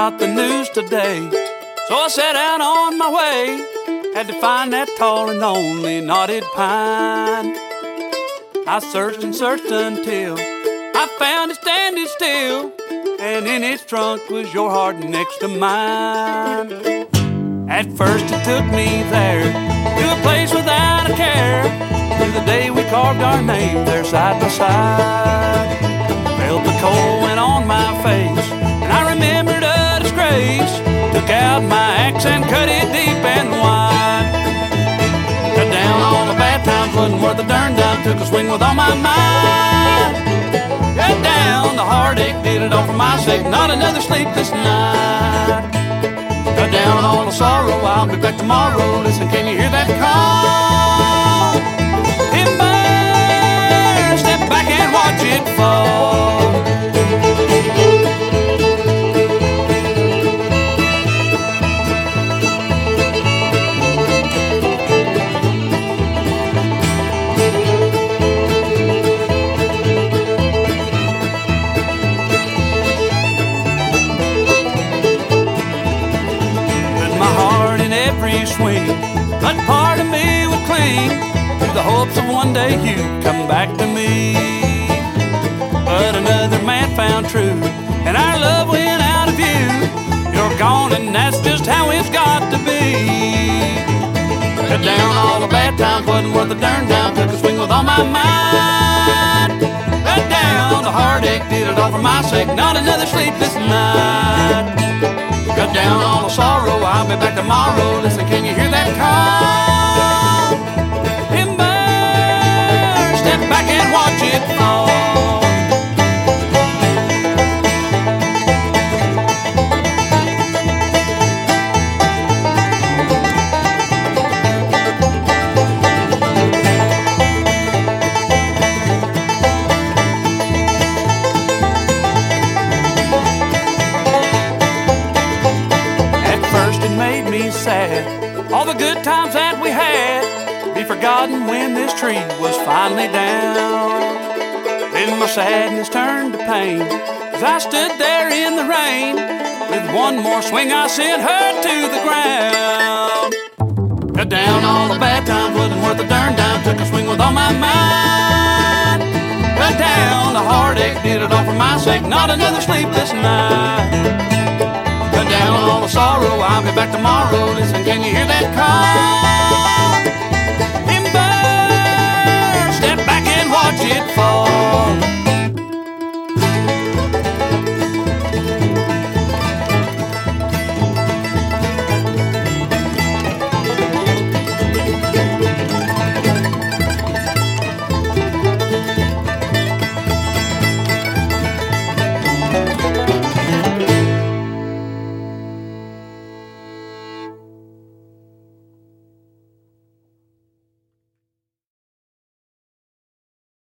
about the news today. So I set out on my way. Had to find that tall and lonely knotted pine. I searched and searched until I found it standing still, and in its trunk was your heart next to mine. At first it took me there, to a place without a care, to the day we carved our name there side by side. Felt the cold went on my face, and I remembered a disgrace. Took out my axe and cut it deep and wide. Cut down all the bad times, wasn't worth a darn dime. Took a swing with all my might. Cut down the heartache, did it all for my sake. Not another sleepless night. Cut down all the sorrow, I'll be back tomorrow. Listen, can you hear that call? Timber, step back and watch it fall. Swing, but part of me would cling to the hopes of one day you'd come back to me. But another man found truth, and our love went out of view. You're gone, and that's just how it's got to be. Cut down all the bad times, wasn't worth a darn dime. Took a swing with all my might. Cut down the heartache, did it all for my sake. Not another sleepless night. Cut down all the sorrow, I'll be back tomorrow. Listen, can you hear that call? Timber, step back and watch it fall. Sad. All the good times that we had be forgotten when this tree was finally down. Then my sadness turned to pain as I stood there in the rain. With one more swing I sent her to the ground. Cut down all the bad times, wasn't worth a darn dime. Took a swing with all my might. Cut down the heartache, did it all for my sake. Not another sleepless night. Cut down all the sorrow, I'll be back tomorrow. Listen, can you hear that call? Timber, step back and watch it fall.